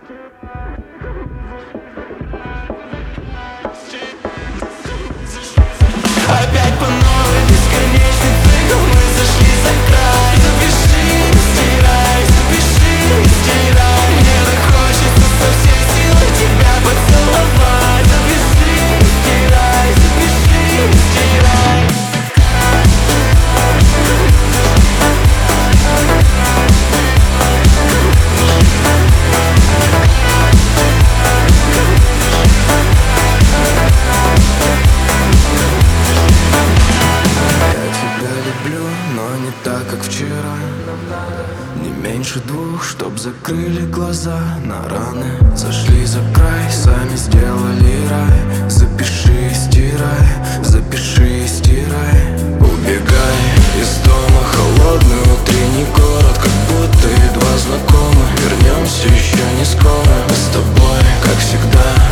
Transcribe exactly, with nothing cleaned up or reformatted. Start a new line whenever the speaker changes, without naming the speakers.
Опять по новой бесконечный цикл. Мы зашли за край. Запиши, стирай, запиши, стирай. Мне так хочется со всей силы тебя поцеловать. Запиши, стирай, запиши, стирай.
Но не так, как вчера. Не меньше двух, чтоб закрыли глаза на раны. Зашли за край, сами сделали рай. Запиши, стирай, запиши, стирай. Убегай из дома, холодный утренний город. Как будто едва знакомы. Вернемся еще не скоро. Мы с тобой, как всегда.